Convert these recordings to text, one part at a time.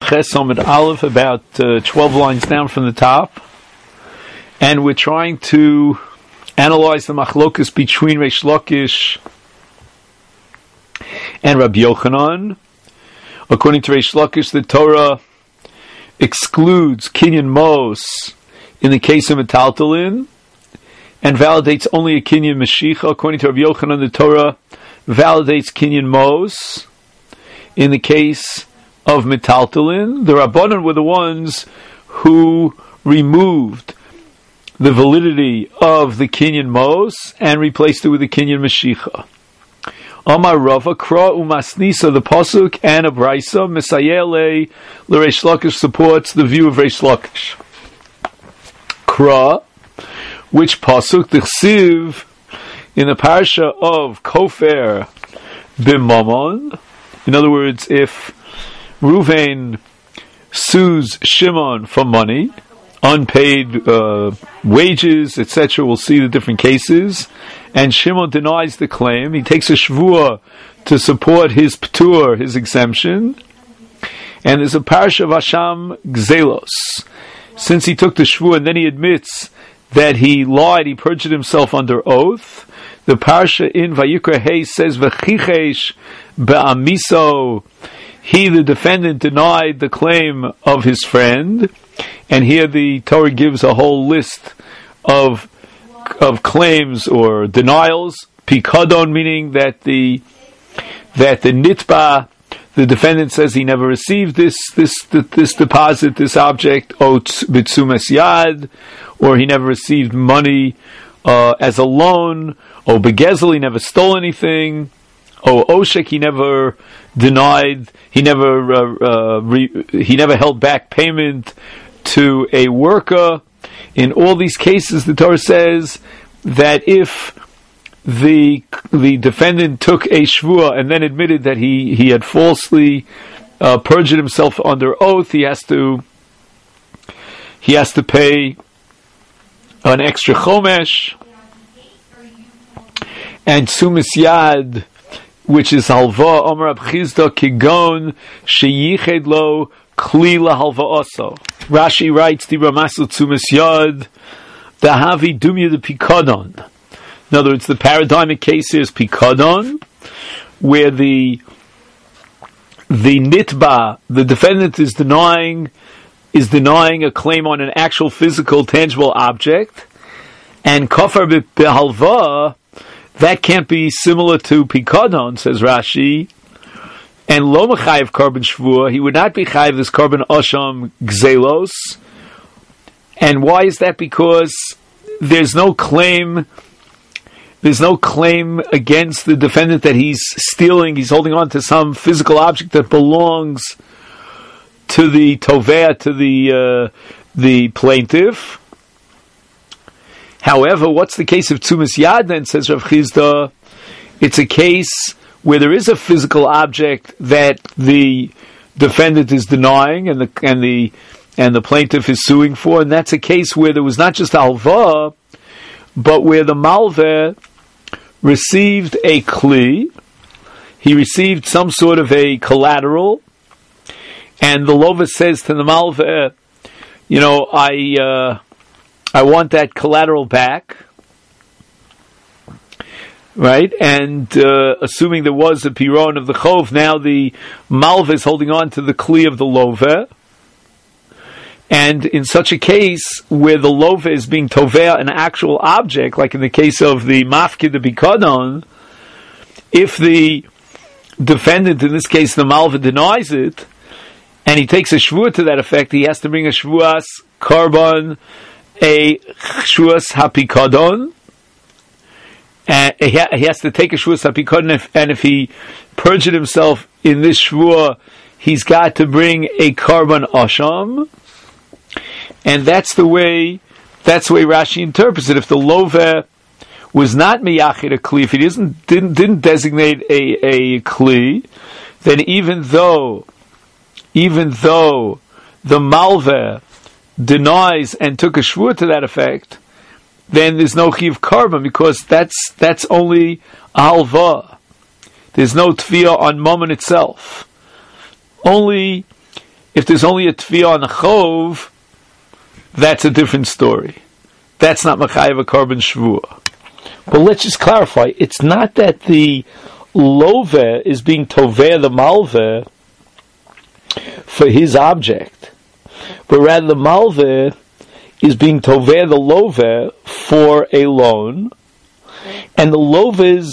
Ches Amud Aleph, about 12 lines down from the top, and we're trying to analyze the machlokus between Reish Lakish and Rabbi Yochanan. According to Reish Lakish, the Torah excludes kinyan mos in the case of metaltalin and validates only a kinyan meshicha. According to Rabbi Yochanan, the Torah validates kinyan mos in the case of metaltalin. The Rabbanan were the ones who removed the validity of the kinyan mos and replaced it with the kinyan meshicha. Amar Rava, Kra umasnisa, the pasuk and a brisa, Misayele l'Reish Lakish supports the view of Reish Lakish. Kra, which pasuk? T'chsiv in the parasha of Kofer b'Mamon. In other words, if Ruvain sues Shimon for money, unpaid wages, etc., we'll see the different cases, and Shimon denies the claim, he takes a shvuah to support his ptur, his exemption, and there's a parasha of Hasham Gzelos. Since he took the shvuah and then he admits that he lied, he perjured himself under oath, the parasha in Vayikra Hey says, V'chichesh be'amiso, he, the defendant, denied the claim of his friend, and here the Torah gives a whole list of claims or denials. Pikadon, meaning that the nitba, the defendant, says he never received this deposit, this object, o bitzumes yad, or he never received money as a loan, o begezel, he never stole anything, o oshek, he never denied, he never held back payment to a worker. In all these cases, the Torah says that if the defendant took a shvuah and then admitted that he had falsely perjured himself under oath, he has to pay an extra chomesh, and sumis yad, which is halva. Amar Rab Chizda kigon sheyiched lo kli lahalva also. Rashi writes, the Ramasel Tzumis Yad, the Havi Dumya the Pikadon. In other words, the paradigmic case is Pikadon, where the nitba, the defendant, is denying a claim on an actual physical, tangible object, and Kafar Behalva, that can't be similar to Pikadon, says Rashi. And lo mechayev korban shvuah, he would not be chayev this korban asham gzelos. And why is that? Because there's no claim against the defendant that he's stealing, he's holding on to some physical object that belongs to the tovea, to the plaintiff. However, what's the case of tzumis yad then, says Rav Chizda? It's a case where there is a physical object that the defendant is denying and the plaintiff is suing for, and that's a case where there was not just halva, but where the malveh received a kli, he received some sort of a collateral, and the lover says to the malveh, I want that collateral back. Right, and assuming there was a piron of the chov, now the malveh is holding on to the kli of the lover. And in such a case where the lover is being tovea an actual object, like in the case of the mafkid the bikadon, if the defendant, in this case the malveh, denies it, and he takes a shvuah to that effect, he has to bring a shvuas korban, a shvuas hapikadon. And he has to take a shvuah sapikon, and if he perjured himself in this shvuah, he's got to bring a korban asham, and that's the way Rashi interprets it. If the lover was not miyachid a kli, if he didn't designate a kli, then even though the malveh denies and took a shvuah to that effect, then there's no chiv korban, because that's only a halva. There's no tefiyah on mammon itself. Only If there's only a tefillah on a chov, that's a different story. That's not Machayev a Korban Shvuah. But let's just clarify, it's not that the Loveh is being Toveh the Malveh for his object, but rather the Malveh is being Toveh the Loveh for a loan, and the Loveh's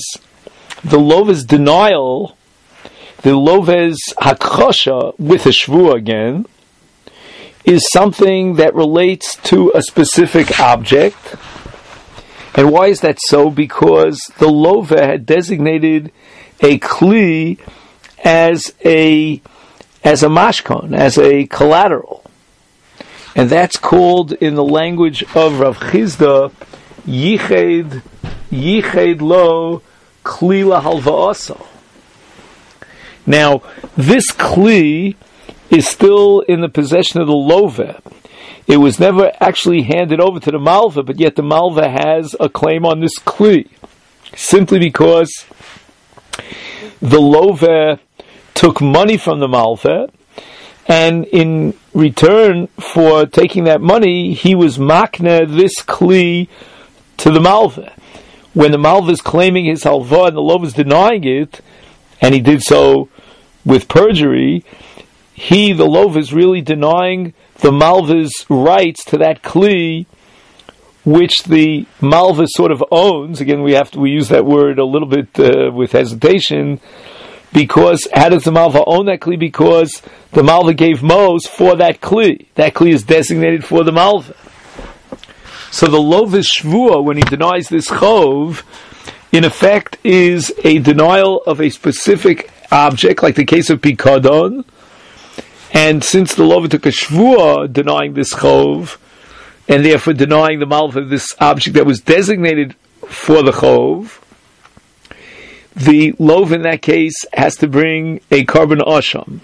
denial, the Loveh's Hakchosha with a Shvuah again, is something that relates to a specific object. And why is that so? Because the Loveh had designated a Kli as a mashkon, as a collateral. And that's called, in the language of Rav Chizda, Yiched lo Kli lahalva'aso. Now, this Kli is still in the possession of the Loveh. It was never actually handed over to the Malveh, but yet the Malveh has a claim on this Kli, simply because the Loveh took money from the Malveh, and in return for taking that money, he was makneh this Kli to the Malveh. When the Malveh is claiming his halva and the Loveh is denying it, and he did so with perjury, the Loveh is really denying the Malveh's rights to that Kli, which the Malveh sort of owns. Again, we use that word a little bit with hesitation, because how does the Malveh own that Kli? Because the Malveh gave Mos for that Kli. That Kli is designated for the Malveh. So the Loveh's Shvuah, when he denies this Chov, in effect is a denial of a specific object, like the case of Pikadon. And since the Loveh took a Shvuah denying this Chov, and therefore denying the Malveh of this object that was designated for the Chov, the Loveh in that case has to bring a Korban Asham.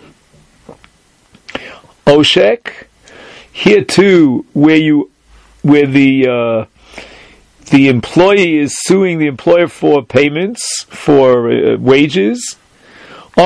Oshek, here too, where the employee is suing the employer for payments, for wages. The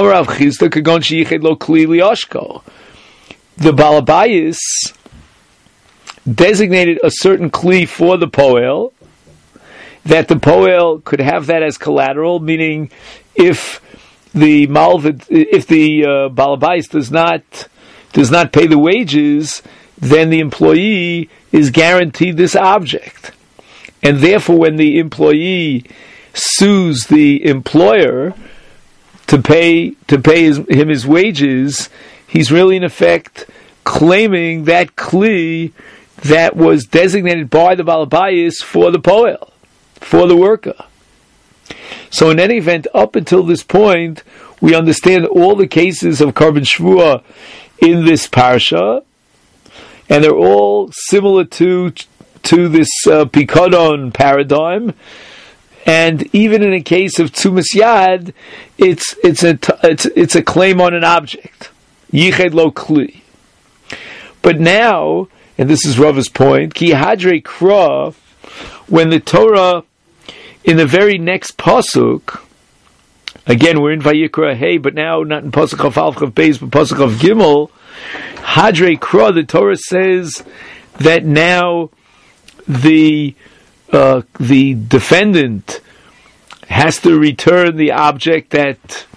Balabayis designated a certain Kli for the Poel, that the Poel could have that as collateral, meaning if the Balabayis does not pay the wages, then the employee is guaranteed this object. And therefore, when the employee sues the employer to pay him his wages, he's really in effect claiming that Kli that was designated by the Balabayis for the Poel, for the worker. So in any event, up until this point, we understand all the cases of Korban Shvuah in this parsha, and they're all similar to this Pikadon paradigm. And even in a case of Tzumas Yad, it's a claim on an object. Yiched lo Kli. But now, and this is Rava's point, Ki Hadrei Kra, when the Torah, in the very next pasuk, again we're in Vayikra Hey, but now not in pasuk of Alf of Beis, but pasuk of Gimel, Hadrei Kra, the Torah says that now the defendant has to return the object that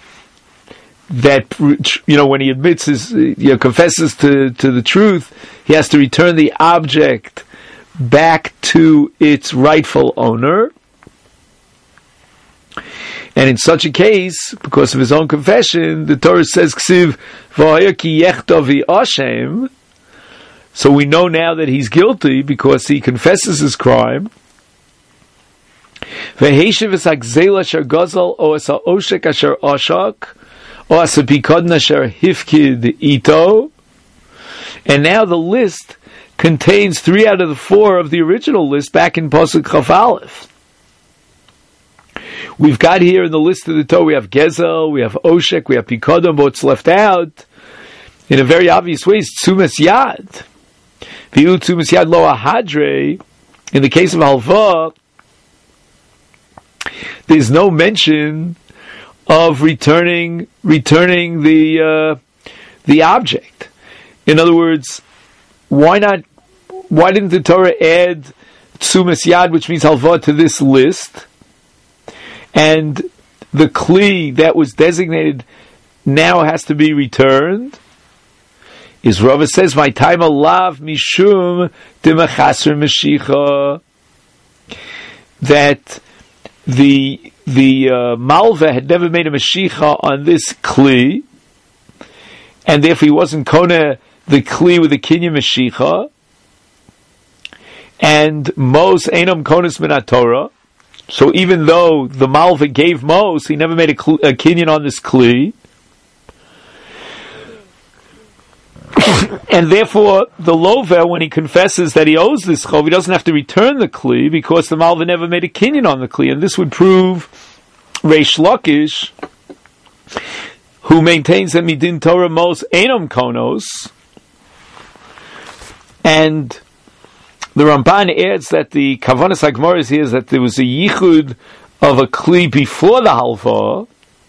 when he admits confesses to the truth, he has to return the object back to its rightful owner. And in such a case, because of his own confession, the Torah says, Ksiv v'haya ki yechta v'ashem. So we know now that he's guilty because he confesses his crime. V'heishiv es ha'gzela asher gazal o es ha'oshek asher ashak o es ha'pikadon asher hifkid ito. And now the list contains 3 out of the 4 of the original list back in Pasuk Chaf Aleph. We've got here in the list of the Torah, we have Gezel, we have Oshek, we have Pikadon, but what's left out, in a very obvious way, is Tzumas Yad. V'yu Tzumas Yad lo ahadrei, in the case of Halva, there's no mention of returning the object. In other words, why didn't the Torah add Tsumas Yad, which means halva, to this list? And the Kli that was designated now has to be returned. Is Rava says, my time alav mishum demachasr meshicha, that the Malva had never made a meshicha on this Kli, and therefore he wasn't kona the Kli with the kinyan meshicha, and Mos enam konas min Torah. So even though the Malva gave Mos, he never made a kinyan on this Kli. And therefore, the Lover, when he confesses that he owes this chov, he doesn't have to return the Kli, because the Malva never made a kinyan on the Kli. And this would prove Reish Lakish, who maintains that Midin Torah Mos enam konos. And the Ramban adds that the Kavanas HaGemara here is that there was a yichud of a Kli before the halva.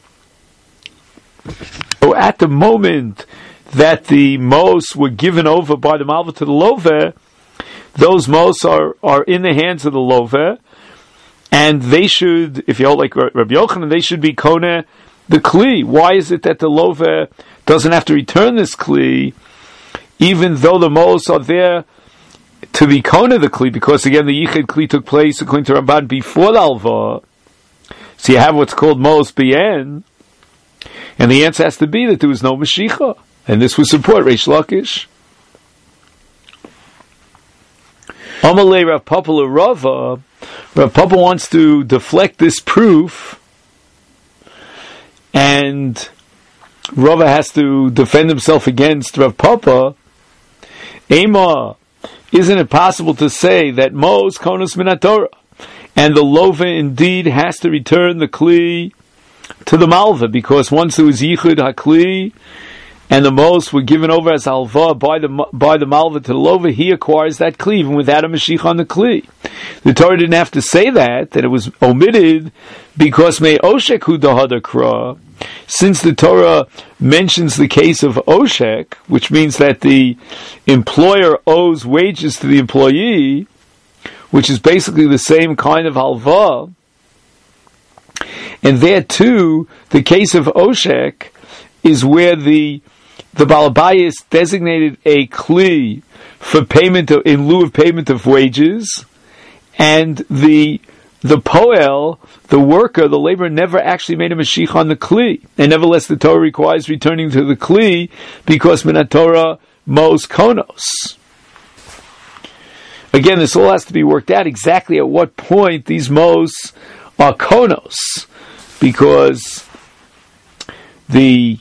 So at the moment that the Mos were given over by the Malva to the Lover, those Mos are in the hands of the Lover, and they should, if you hold like Rabbi Yochanan, they should be Kona the Kli. Why is it that the Lover doesn't have to return this Kli, even though the Mos are there to be Kona the Kli? Because again, the Yichud Kli took place, according to Ramban, before the Alva. So you have what's called Mos Bien, and the answer has to be that there was no Mashiach. And this would support Reish Lakish. Amalei Rav Papa Rava. Rav Papa wants to deflect this proof, and Rava has to defend himself against Rav Papa. Ema, isn't it possible to say that Mos konos min Torah, and the Lova indeed has to return the Kli to the Malva, because once there was Yichud HaKli, and the Mos were given over as halva by the Malva to the Lova, he acquires that Kli, even without a Mashiach on the Kli. The Torah didn't have to say that it was omitted, because Mei Oshek Hu Dahada Kra, since the Torah mentions the case of Oshek, which means that the employer owes wages to the employee, which is basically the same kind of halva, and there too, the case of Oshek is where the Balabayas designated a Kli for payment in lieu of payment of wages, and the Poel, the worker, the laborer, never actually made a Mashiach on the Kli. And nevertheless, the Torah requires returning to the Kli, because Min Torah Mos Konos. Again, this all has to be worked out exactly at what point these Mos are Konos, because the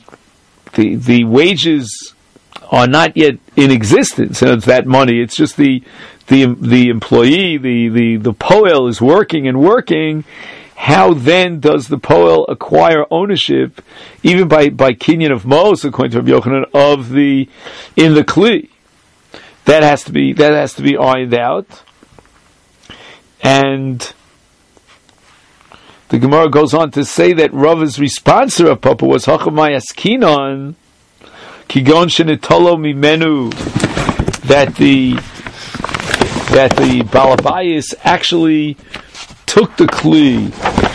wages are not yet in existence, and it's that money. It's just the employee, the Poel is working and working. How then does the Poel acquire ownership, even by kinyan of Mos, according to Rabbi Yochanan, in the Kli? That has to be ironed out. And the Gemara goes on to say that Rava's response to Rav Papa was Hachamay Askinon Kigon Shenitolo Mimenu, that the Balabayas actually took the Kli.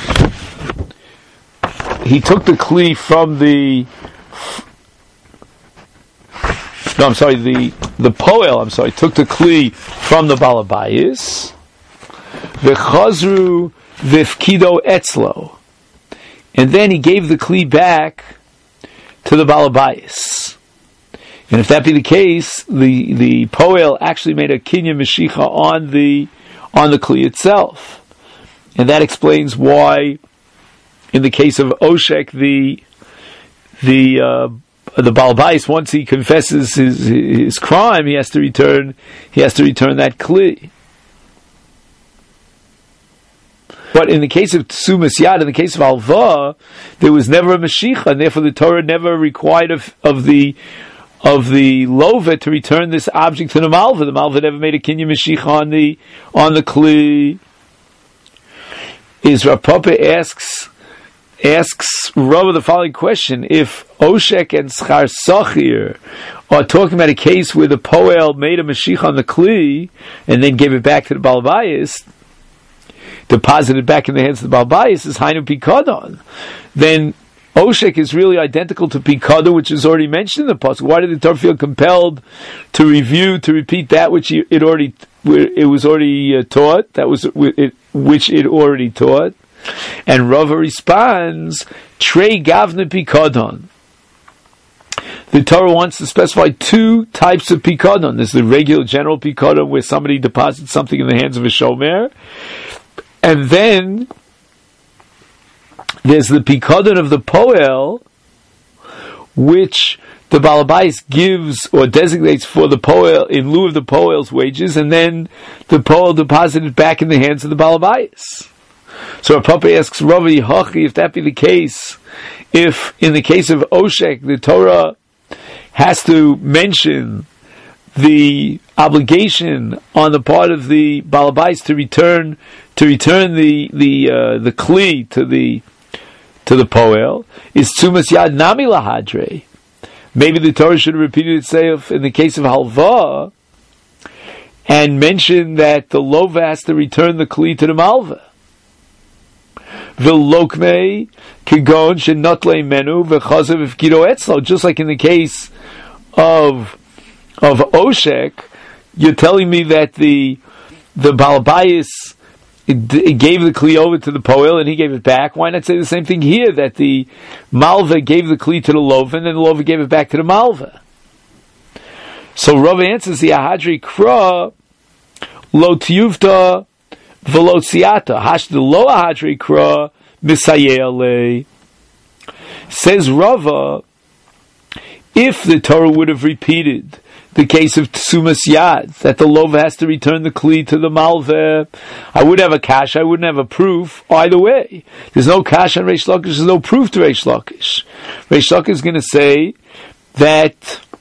He took the Kli from the Poel, took the Kli from the Balabayas. V'chazru v'fkido etzlo. And then he gave the Kli back to the Balabayas. And if that be the case, the Poel actually made a kinyan Mashicha on the Kli itself. And that explains why, in the case of Oshek, the Balabais, once he confesses his crime, he has to return that Kli. But in the case of Tsumas Yad, in the case of Alva, there was never a Mashiach, and therefore the Torah never required of the Lova to return this object to the Malva. The Malva never made a Kinyan Mashiach on the Kli. Rav Papa asks asks Rava the following question: if Oshek and Schar Sochir are talking about a case where the Poel made a Mashiach on the Kli and then gave it back to the Balbayis, deposited back in the hands of the Balbayis, is Hainu Pikadon, then Oshek is really identical to Pikadon, which is already mentioned in the pasuk. Why did the Torah feel compelled to repeat that which it was already taught? That was which it already taught. And Rava responds, Trei Gavna Pikadon. The Torah wants to specify two types of Pikadon. There's the regular general Pikadon where somebody deposits something in the hands of a shomer, and then there's the Pikadon of the Poel, which the Balabais gives or designates for the Poel in lieu of the Poel's wages, and then the Poel deposited back in the hands of the Balabais. So Papa asks Ravi Hachi, if that be the case, if in the case of Oshek the Torah has to mention the obligation on the part of the Balabais to return the Kli to the Poel, is Tzumas Yad Nami Lahadre. Maybe the Torah should have repeated itself in the case of Halva and mention that the Lova has to return the Kli to the Malva. V'lokmei kigon shenotle menu v'chazav v'kido etzlo. Just like in the case of Oshek, you're telling me that the Balbayis gave the Kli over to the Poel and he gave it back. Why not say the same thing here, that the Malva gave the Kli to the Lova and then the Lova gave it back to the Malva? So Rav answers the Ahadri Kra lo tiyuvta v'lo tziyata hash the lo Ahadri Kra misayele. Says Rava, if the Torah would have repeated the case of Tsumas Yad, that the Lova has to return the Kli to the Malveh, I would have a kash, I wouldn't have a proof either way. There's no kash on Reish Lakish, there's no proof to Reish Lakish. Reish Lakish is going to say that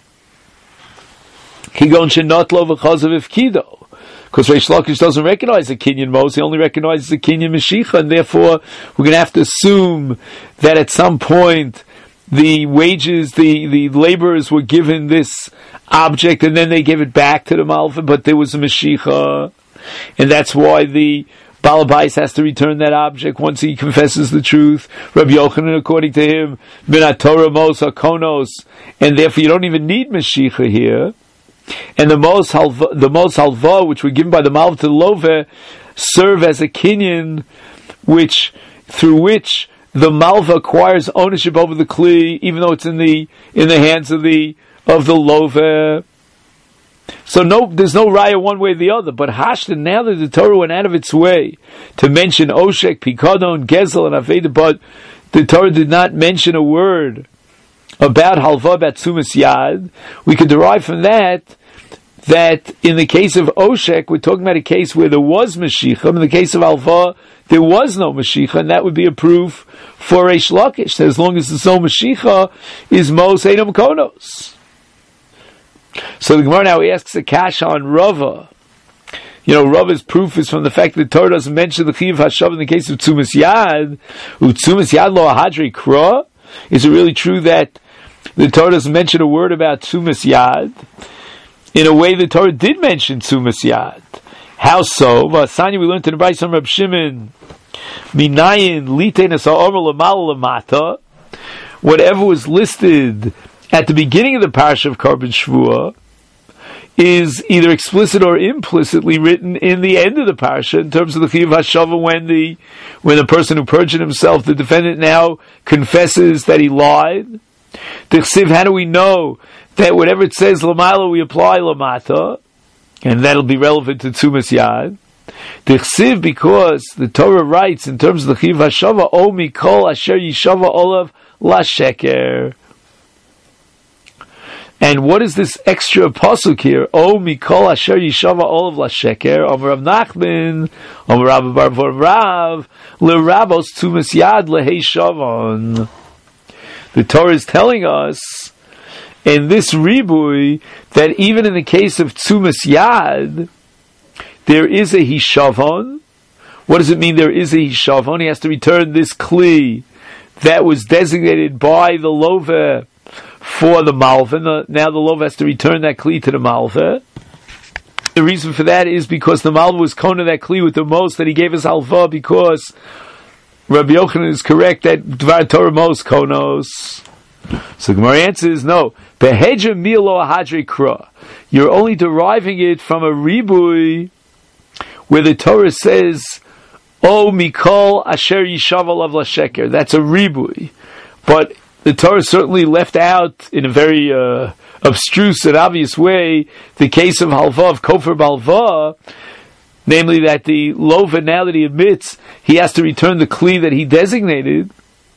Kigon Shenot Lo V'chazav Ifkido, because Reish Lakish doesn't recognize the Kinyan Mos, he only recognizes the Kinyan Mashiach, and therefore we're going to have to assume that at some point the wages, the laborers were given this object and then they gave it back to the Malva, but there was a Mashiach, and that's why the Balabais has to return that object once he confesses the truth. Rabbi Yochanan, according to him, Minat Torah Mos HaKonos, and therefore you don't even need Mashiach here. And the Mos Halva, which were given by the Malva to the Lova, serve as a kinyan, through which the Malva acquires ownership over the Kli, even though it's in the hands of the Lova. So there's no raya one way or the other. But Hashtan, now that the Torah went out of its way to mention Oshek, Pikadon, Gezel, and Aveda, but the Torah did not mention a word about Halva, about Tzumas Yad, we could derive from that in the case of Oshek, we're talking about a case where there was Mashiach. In the case of Halva, there was no Mashiach, and that would be a proof for Reish Lakish, that as long as there's no Mashiach, is Mos Einam Konos. So the Gemara now asks a kash on Rava. Rava's proof is from the fact that the Torah doesn't mention the Chiv Hashav in the case of Tzumas Yad. Tzumas Yad lo Ahadri Kra. Is it really true that the Torah doesn't mention a word about Tzumas Yad? In a way, the Torah did mention Tzumas Yad. How so? Vasani, we learned in the Brayso from Reb Shimon, Minayin litein ha'omer l'mal l'mata. Whatever was listed at the beginning of the parasha of Karban Shvuah is either explicit or implicitly written in the end of the parasha in terms of the Chiyuv Hashava, when the person who perjured himself, the defendant, now confesses that he lied. The Chsiv, how do we know that whatever it says l'mayla we apply l'mata? And that'll be relevant to Tzumas Yad. The Chsiv, because the Torah writes in terms of the Chiv Hashava, O mikol asher yishava olav la sheker. And what is this extra pasuk here? O mikol asher yishava olav la sheker. Amar Rav Nachman, Amar Rav Bar Rav, leRavos Tzumas Yad lehei shavon. The Torah is telling us in this ribui that even in the case of Tzumas Yad, there is a hishavon. What does it mean there is a hishavon? He has to return this kli that was designated by the Lova for the Malva. Now the Lova has to return that Kli to the Malva. The reason for that is because the Malva was kona that Kli with the most that he gave us Halva, because Rabbi Yochanan is correct that Dvar Torah most konos. So the Gemara answers no. Behedra milo ahadre kra. You're only deriving it from a ribui where the Torah says, "O mikol asher yishav alav lasheker." That's a ribui, but the Torah certainly left out in a very abstruse and obvious way the case of halva, of kofar balva, namely that the lova, now that he admits, he has to return the kli that he designated.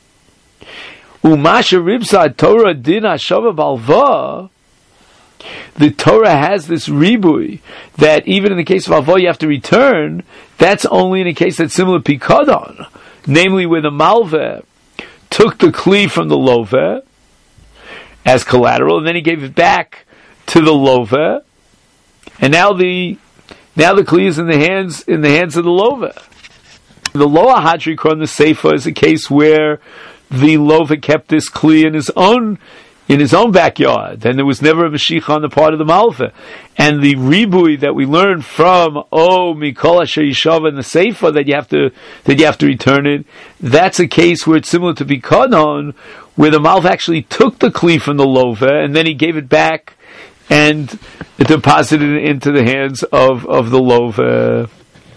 Umasha ribsa Torah din hashava balva. The Torah has this ribui that even in the case of halva you have to return. That's only in a case that's similar to pikadon, namely where the malveh took the kli from the lova as collateral, and then he gave it back to the lova, and now the kli is in the hands of the lova. The lo ahadri kron the seifa is a case where the lova kept this kli in his own backyard, and there was never a mashiach on the part of the malva. And the ribui that we learned from mikol asher yishav and the seifa that you have to return it, that's a case where it's similar to bikanon, where the malva actually took the kli from the lova and then he gave it back and deposited it into the hands of the lova.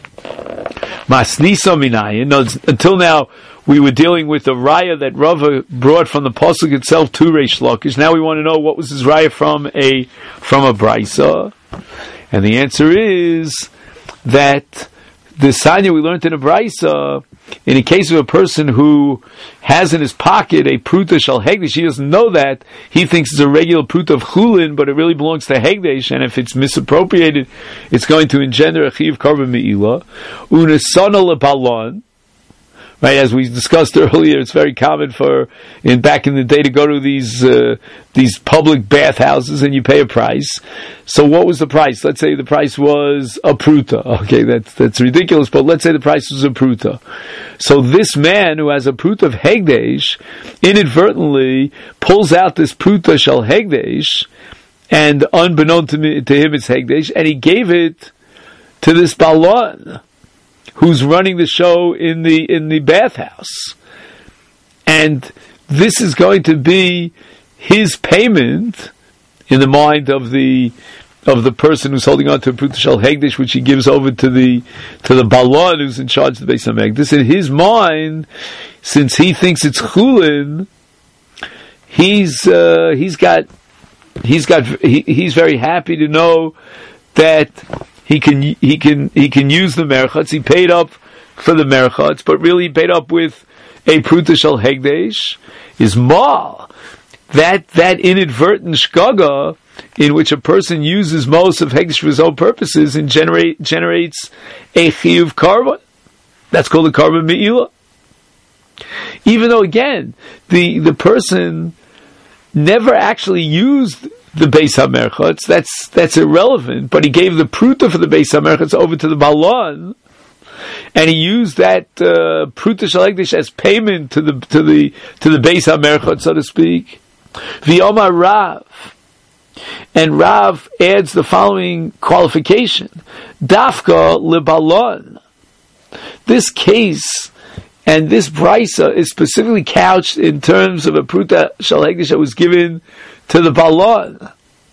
Masnisa minayin. Until now, we were dealing with the raya that Rava brought from the pasuk itself to Reish Lakish. Now we want to know what was his raya from a brisa, and the answer is that the sanya we learned in a brisa, in a case of a person who has in his pocket a pruta shal hegdesh, he doesn't know that, he thinks it's a regular pruta of chulin, but it really belongs to hegdesh, and if it's misappropriated, it's going to engender a chiv karban me'ilah. Unesana lebalon. Right, as we discussed earlier, it's very common back in the day to go to these public bathhouses and you pay a price. So what was the price? Let's say the price was a pruta. Okay, that's ridiculous, but let's say the price was a pruta. So this man who has a pruta of hegdesh inadvertently pulls out this pruta shel hegdesh, and unbeknown to him it's hegdesh, and he gave it to this balon who's running the show in the bathhouse, and this is going to be his payment in the mind of the person who's holding on to a pruta shel hegdesh, which he gives over to the balon who's in charge of the Beis HaMikdash. In his mind, since he thinks it's chulin, he's very happy to know that he can use the merchatz. He paid up for the merchatz, but really he paid up with a pruta shel hegdesh. Is mal that inadvertent shkaga in which a person uses most of hegdesh for his own purposes and generates a chiyuv karban. That's called a karban me'ilah. Even though again the person never actually used the Beis HaMerchatz, that's irrelevant, but he gave the pruta for the Beis HaMerchatz over to the balon, and he used that pruta shel hegdesh as payment to the Beis HaMerchatz, so to speak. V'yomar Rav, and Rav adds the following qualification: Dafka lebalon. This case and this brisa is specifically couched in terms of a pruta shel hegdesh that was given to the balon.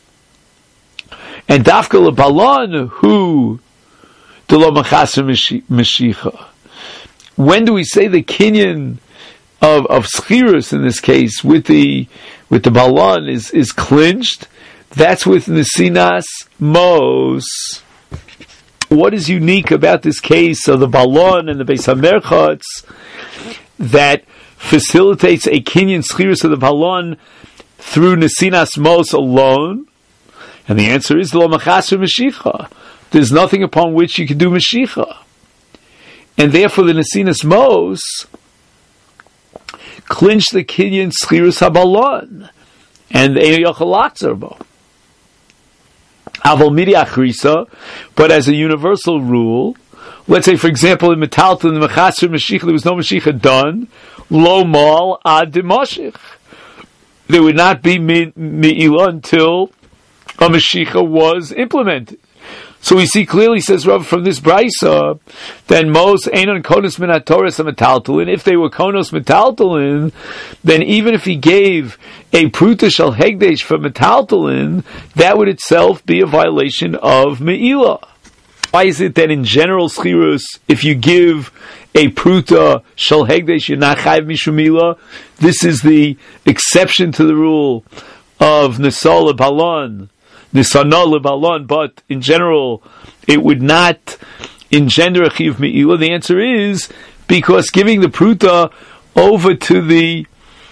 And dafka le balon who de lo machaser meshicha. When do we say the kinyan of schirus in this case with the balon is clinched? That's with nesinas mos. What is unique about this case of the balon and the Beis HaMerchatz that facilitates a kinyan schirus of the balon through nesinas mos alone? And the answer is lo machaser meshicha. There's nothing upon which you can do meshicha, and therefore the nesinas mos clinch the kinyan schirus habalon, and ein yochel lachzor bo. Aval midi achrisa, but as a universal rule, let's say, for example, in Metalton, in the Mechasser Mashiach, there was no Mashiach done, lo mal ad Mashiach. There would not be Me'ilah until a Mashiach was implemented. So we see clearly, says Rav, from this brisa, that most einon konos min hatoras metaltalin. If they were konos metaltalin, then even if he gave a pruta shel hegdesh for metaltalin, that would itself be a violation of me'ilah. Why is it that in general schirus, if you give a pruta shel hegdesh, you're not chayv mishum milah? This is the exception to the rule of nisal balon. But in general, it would not engender a chiyuv me'ilah. The answer is because giving the pruta over to the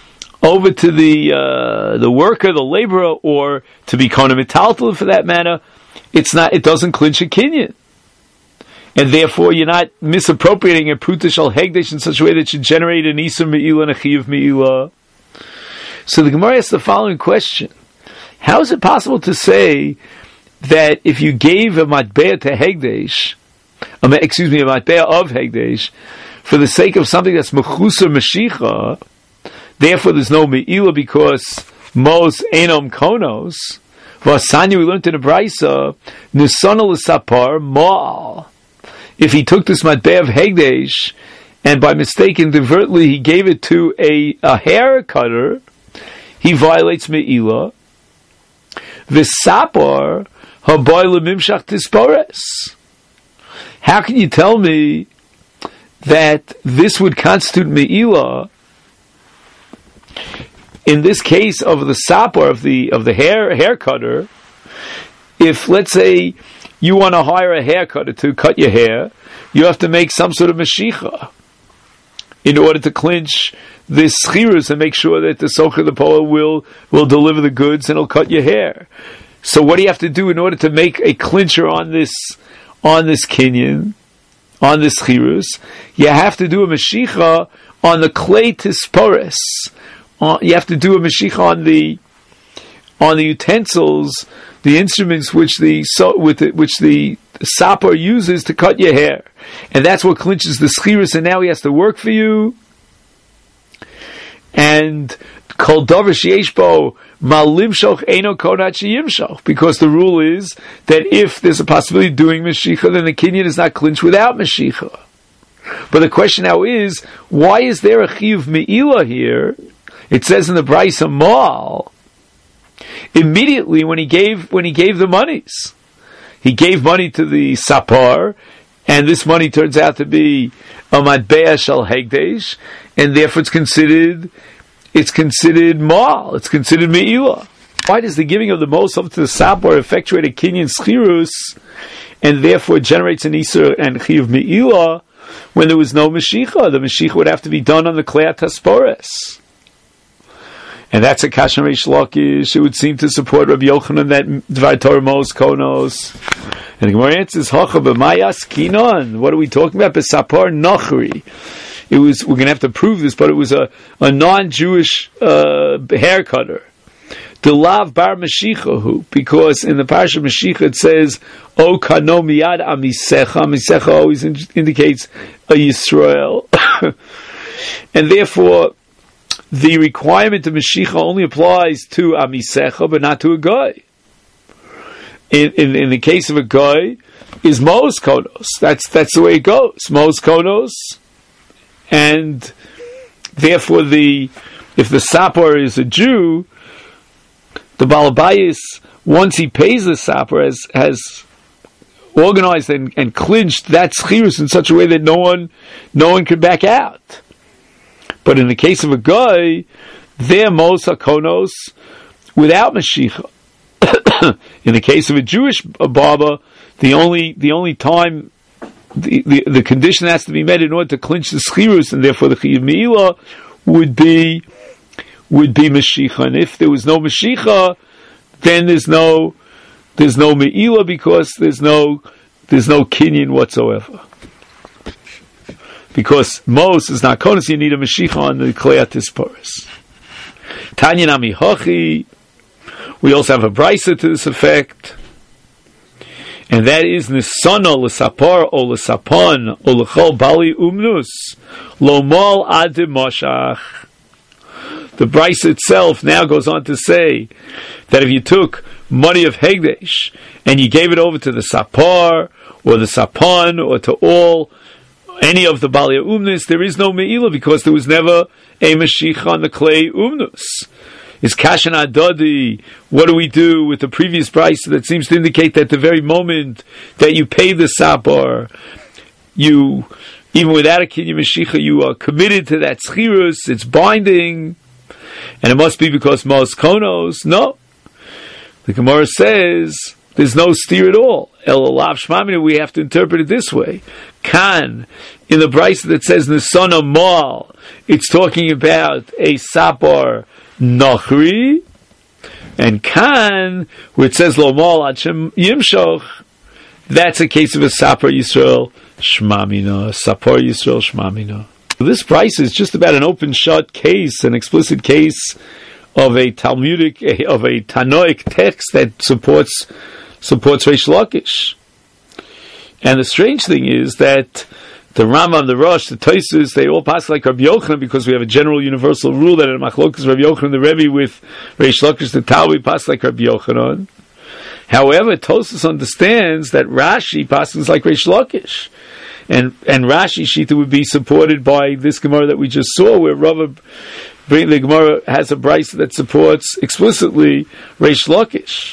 worker, the laborer, or to be kona metaltal for that matter, it doesn't clinch a kinyan, and therefore you're not misappropriating a pruta shel hegdesh in such a way that should generate an isur me'ilah and a chiyuv me'ilah. So the Gemara asks the following question. How is it possible to say that if you gave a matbea to Hegdesh, a matbea of Hegdesh, for the sake of something that's mechusar Mashicha, therefore there's no me'ilah because mos enom konos, v'asanya we learned in the brisa, nisana l'sapar ma'al. If he took this matbea of Hegdesh, and by mistake inadvertently he gave it to a hair cutter, he violates me'ilah. V'sapar haboy lemimshach tispores. How can you tell me that this would constitute me'ilah in this case of the sapar of the hair cutter? If let's say you want to hire a hair cutter to cut your hair, you have to make some sort of mashicha in order to clinch this schirus and make sure that the socher, the poel, will deliver the goods and he'll cut your hair. So what do you have to do in order to make a clincher on this kinyan, on this schirus? You have to do a mashicha on the clay tispores. You have to do a mashicha on the utensils, the instruments which the sapar uses to cut your hair, and that's what clinches the schirus. And now he has to work for you. And kol davar sheyesh bo malimshoch eino konat sheyimshoch, because the rule is that if there's a possibility of doing mashicha, then the kinyan is not clinched without mashicha. But the question now is, why is there a chiyuv me'ilah here? It says in the brisa ma'al. Immediately when he gave the monies, he gave money to the sapar, and this money turns out to be a matbea shel hegdesh, and therefore it's considered ma'al, it's considered me'ilah. Why does the giving of the mosaf to the sapar effectuate a kinyan schirus, and therefore generates an isur and chiyuv me'ilah, when there was no mashicha? The mashicha would have to be done on the klei taspores. And that's a kasher Reish Lakish. It would seem to support Rabbi Yochanan that Dvar Torah mos konos. And the Gemara answers, Hacha b'mayas kinon. What are we talking about? B'sapar nochri. We're going to have to prove this, but it was a non-Jewish hair cutter. Delav bar Mashichahu, because in the Parsha Mashiach it says, O kano miyad amisecha. Amisecha always indicates a Yisrael. And therefore, the requirement of Mashiach only applies to Amisecha, but not to a guy. In the case of a guy, is Mos Konos. That's the way it goes. Mos Konos, and therefore if the sapar is a Jew, the Balabayis, once he pays the sapar, has organized and clinched that schirus in such a way that no one could back out. But in the case of a guy, they're Mos HaKonos without Mashiach. In the case of a Jewish barber, the only time the condition that has to be met in order to clinch the schirus, and therefore the chiyuv me'ilah would be Mashiach. And if there was no Mashiach, then there's no me'ilah, because there's no kinyan whatsoever. Because Mos is not konos, you need a Mashiach on the klei tispores. Tanya nami hachi. We also have a brisa to this effect. and that is nisana l'sapar o l'sapon o l'chol bali umnus lomal ad moshach. The Bryce itself now goes on to say that if you took money of Hegdesh and you gave it over to the sapar or the sapon or to any of the Bali Umnus, there is no Me'ilah because there was never a Mashiach on the clay Umnus. Is Kashan Adadi, what do we do with the previous price that seems to indicate that the very moment that you pay the sapar, you, even without a Kinyan Mashiach, you are committed to that Schirus, it's binding, and it must be because Mos Konos. No. The Gemara says there's no steer at all. El Olav Shmamina, we have to interpret it this way. Kan, in the Bryce that says Nisana Mal, it's talking about a Sapar Nachri, and Kan, where it says Lo Mal Achem Yimshoch, that's a case of a Sapar Yisrael Shmamina. Sapar Yisrael Shmamina. This Bryce is just about an open shut case, an explicit case of a Talmudic, of a Tanoic text that supports Reish Lakish. And the strange thing is that the Rambam, the Rosh, the Tosfos, they all pass like Rabbi Yochanan because we have a general universal rule that in Machlokas Rabbi Yochanan the Rebbe with Reish Lakish the Tal, we pass like Rabbi Yochanan. However, Tosfos understands that Rashi passes like Reish Lakish. And Rashi Shita would be supported by this Gemara that we just saw, where the Gemara has a Bryce that supports explicitly Reish Lakish.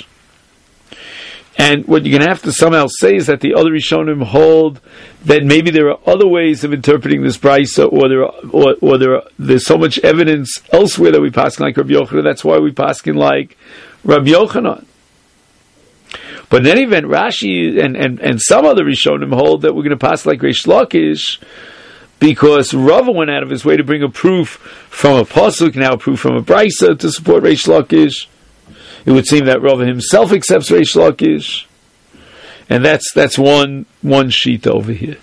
And what you're going to have to somehow say is that the other Rishonim hold that maybe there are other ways of interpreting this Bryce, or there's so much evidence elsewhere that we pass like Rabbi Yochanan. That's why we pass like Rabbi Yochanan. But in any event, Rashi and some other Rishonim hold that we're going to pass like Reish Lakish because Rava went out of his way to bring a proof from a pasuk, now a proof from a brisa to support Reish Lakish. It would seem that Rava himself accepts Reish Lakish, and that's one sheet over here.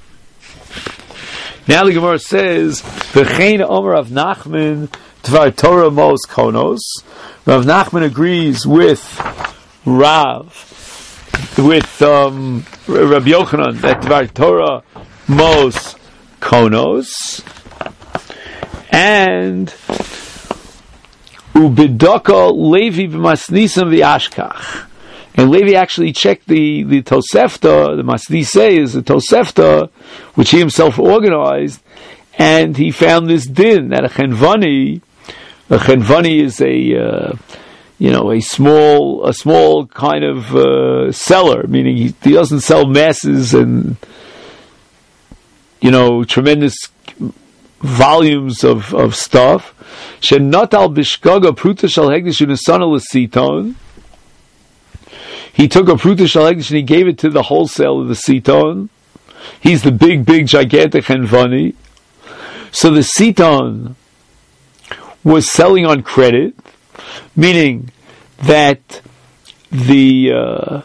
Now the Gemara says, "V'chein Omer Rav Nachman Dvar Torah Mos Konos." Rav Nachman agrees with Rabbi Yochanan that Dvar Torah Mos Konos, and Ubidaka Levi b'masnisam v'ashkach. And Levi actually checked the Tosefta, the Masnisei is the Tosefta, which he himself organized, and he found this din that a chenvani is a small kind of seller, meaning he doesn't sell masses and tremendous volumes of stuff. Shenatal bishkaga pruta shal hegdish u'nesana l'siton. He took a pruta shal hegdish and he gave it to the wholesaler of the siton. He's the big, gigantic chenvani. So the siton was selling on credit, meaning that the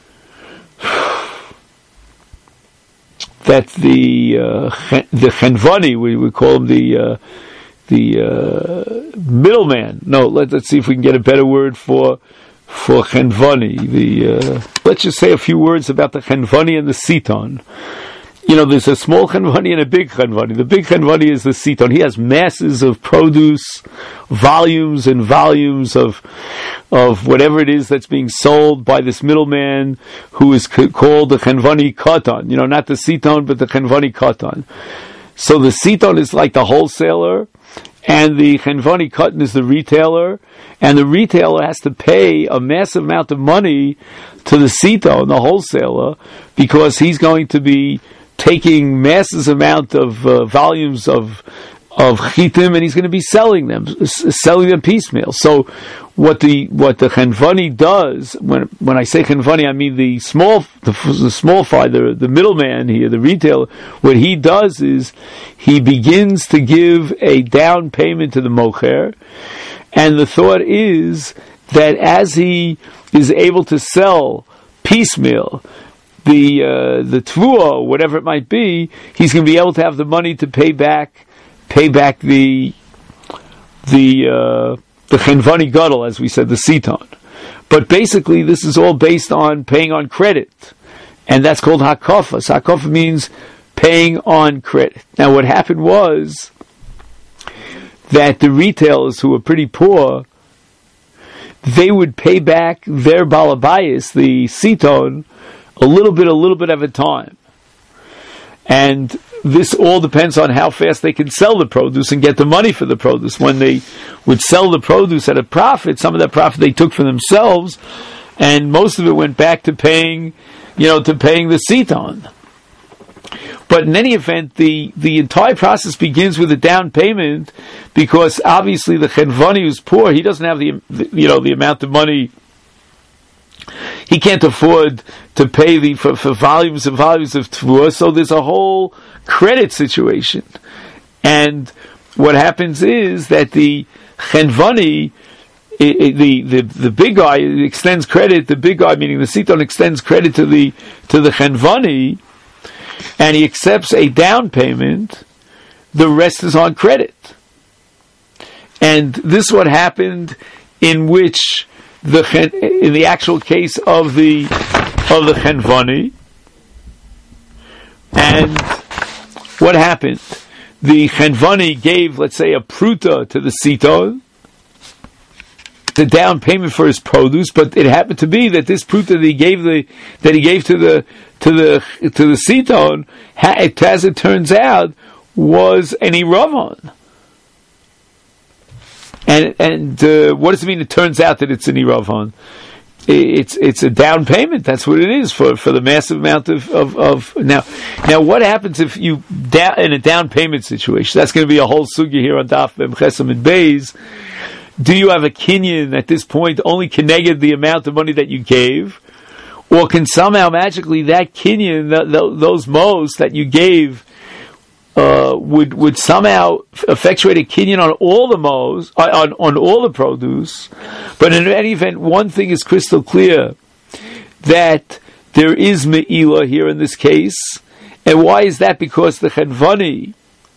chenvani, we call him the middleman. No, let's see if we can get a better word for chenvani. Let's just say a few words about the chenvani and the siton. There's a small chenvani and a big chenvani. The big chenvani is the siton. He has masses of produce, volumes and volumes of whatever it is that's being sold by this middleman who is called the chenvani katan. Not the siton, but the chenvani katan. So the siton is like the wholesaler, and the chenvani katan is the retailer, and the retailer has to pay a massive amount of money to the siton, the wholesaler, because he's going to be taking massive amount of volumes of chitim, and he's going to be selling them piecemeal. So what the chenvani does, when I say chenvani, I mean the small fry, the middleman here, the retailer. What he does is he begins to give a down payment to the mocher, and the thought is that as he is able to sell piecemeal the tvua, whatever it might be, he's going to be able to have the money to pay back the chenvani gadol, as we said, the siton. But basically, this is all based on paying on credit. And that's called hakofa. So hakofa means paying on credit. Now what happened was that the retailers who were pretty poor, they would pay back their balabayas, the siton, a little bit at a time. And this all depends on how fast they can sell the produce and get the money for the produce. When they would sell the produce at a profit, some of that profit they took for themselves, and most of it went back to paying the siton. But in any event, the entire process begins with a down payment, because obviously the chenvani who's poor, he doesn't have the amount of money. He can't afford to pay for volumes and volumes of tvuah, so there's a whole credit situation. And what happens is that the chenvani, the big guy extends credit. The big guy, meaning the siton, extends credit to the chenvani, and he accepts a down payment. The rest is on credit. And this is what happened in which in the actual case of the chenvani. And what happened? The chenvani gave, let's say, a pruta to the siton, the down payment for his produce, but it happened to be that this pruta that he gave to the siton, as it turns out, was an iravon. And what does it mean? It turns out that it's an iravon. It's a down payment. That's what it is for the massive amount of now. What happens if you in a down payment situation? That's going to be a whole sugya here on Daf Mem Chesam and Beis. Do you have a kinyan at this point only connected the amount of money that you gave, or can somehow magically that kinyan, those mos that you gave, would somehow effectuate a kinyan on all the mos, on all the produce? But in any event, one thing is crystal clear, that there is me'ilah here in this case. And why is that? Because the chenvani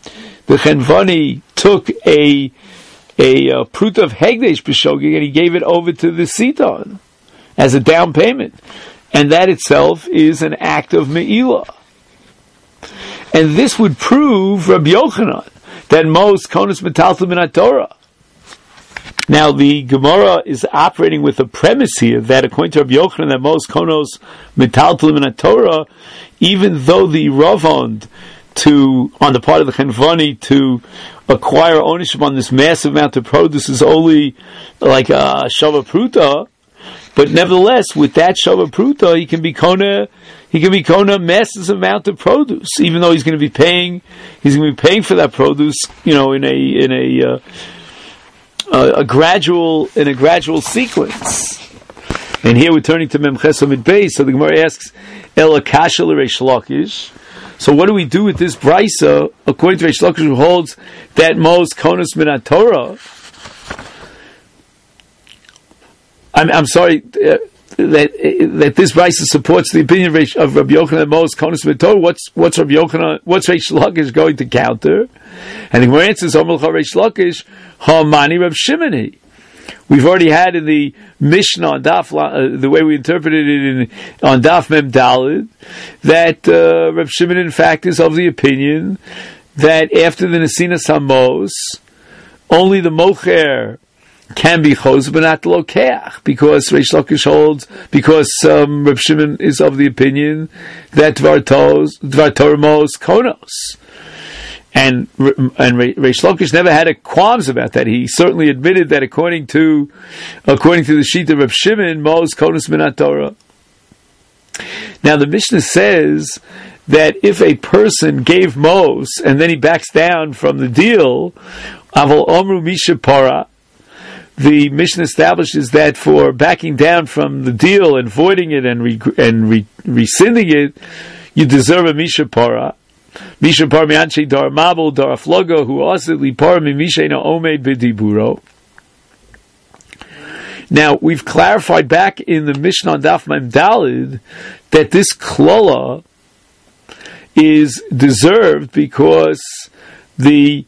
took a prut of hegdesh b'shogeg, and he gave it over to the siton as a down payment, and that itself is an act of me'ilah. And this would prove Rabbi Yochanan that most konos metaltel min Torah. Now the Gemara is operating with a premise here that according to Rabbi Yochanan that most konos metaltel min Torah, even though the ravond on the part of the chenvani to acquire ownership on this massive amount of produce is only like a shava pruta, but nevertheless with that shava pruta he can be kona massive amount of produce, even though he's going to be paying for that produce, in a gradual sequence. And here we're turning to Mem Chesam Mid Beis. So the Gemara asks, Ela kasha l'Reish Lakish. So what do we do with this brisa according to Reish Lakish, who holds that mos konos min Torah? I'm sorry. That this brisa supports the opinion of Rabbi Yochanan that mos konos min Torah. What's Rabbi Yochanan? What's Reish Lakish going to counter? And the Gemara answers, Omel Reish Lakish Hamani Rav Shimoni. We've already had in the Mishnah on Daf, the way we interpreted it on Daf Mem Daled, that Rav Shimon in fact is of the opinion that after the Nesinas Hamos, only the Mocher can be Chos, but not the Lokeach, because Reish Lakish holds, because Rav Shimon is of the opinion that Dvar Torah Mos Konos. And Reish Lakish never had a qualms about that. He certainly admitted that according to the sheet of Reb Shimon, Mos Konos min Torah. Now the Mishnah says that if a person gave Mos and then he backs down from the deal, Aval Omru Misha Para, the Mishnah establishes that for backing down from the deal and voiding it and rescinding it, you deserve a Misha Para. Misha par mi'anshei dar mabel dar aflogo who asidli par mi no omed b'diburo. Now we've clarified back in the Mishnah on Daf Mem Daled that this klola is deserved because one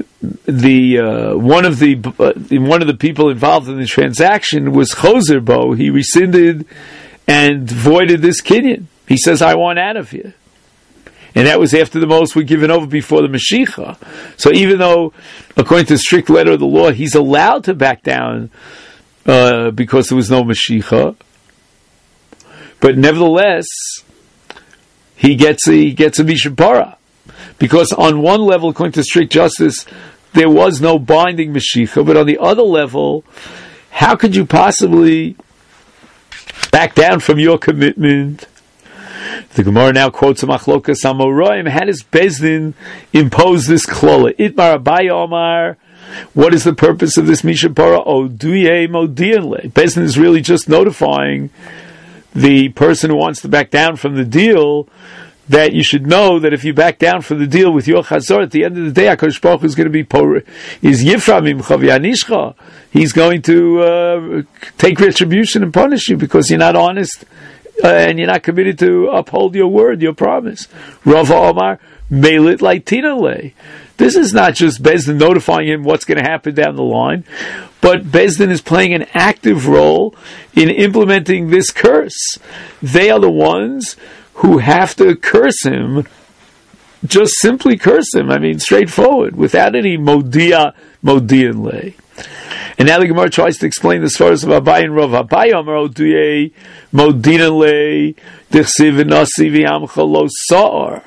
of the people involved in the transaction was Choser Bo. He rescinded and voided this kinyan. He says, I want out of here. And that was after the most were given over before the Mashiach. So even though, according to the strict letter of the law, he's allowed to back down because there was no Mashiach, but nevertheless, he gets a Mishapara. Because on one level, according to strict justice, there was no binding Mashiach, but on the other level, how could you possibly back down from your commitment? The Gemara now quotes a Machlokas Amoraim. How does Bezdin impose this klola? Itmar Abaye Omar. What is the purpose of this Mishapara? Oduye Modianle. Bezdin is really just notifying the person who wants to back down from the deal that you should know that if you back down from the deal with your chazor, at the end of the day, HaKadosh Baruch Hu is going to be Yifra Mimcha V'Yanishcha. He's going to take retribution and punish you because you're not honest and you're not committed to uphold your word, your promise. Rava Omar Meilit Laitinale. This is not just Bezdin notifying him what's going to happen down the line, but Bezdin is playing an active role in implementing this curse. They are the ones who have to curse him, just simply curse him. I mean, straightforward, without any modia lay. And now the Gemara tries to explain the svaros of Abaye and Rav. Abaye Amar Oduye Modina lay Dichsiv Nasi V'Amcha Lo Sa'ar.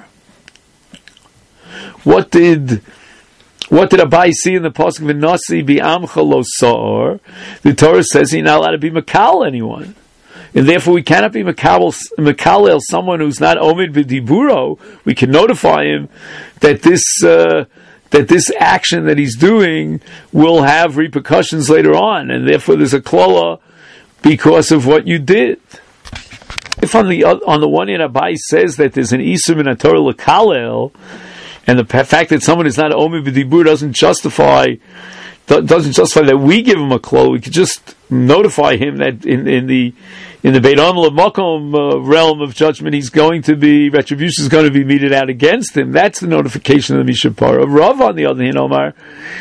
What did Abaye see in the pasuk V'Nasi V'Amcha Lo Sa'ar? The Torah says he's not allowed to be makal anyone. And therefore we cannot be makalel someone who's not omid b'diburo. We can notify him that this action that he's doing will have repercussions later on, and therefore there's a klola because of what you did. If on the one hand Abaye says that there's an isum in a Torah l'kalel, and the fact that someone is not omid b'dibur doesn't justify that we give him a klola, we could just notify him that in the Beit Amel Makom realm of judgment, retribution is going to be meted out against him. That's the notification of the Mishapara. Rav, on the other hand, Omar,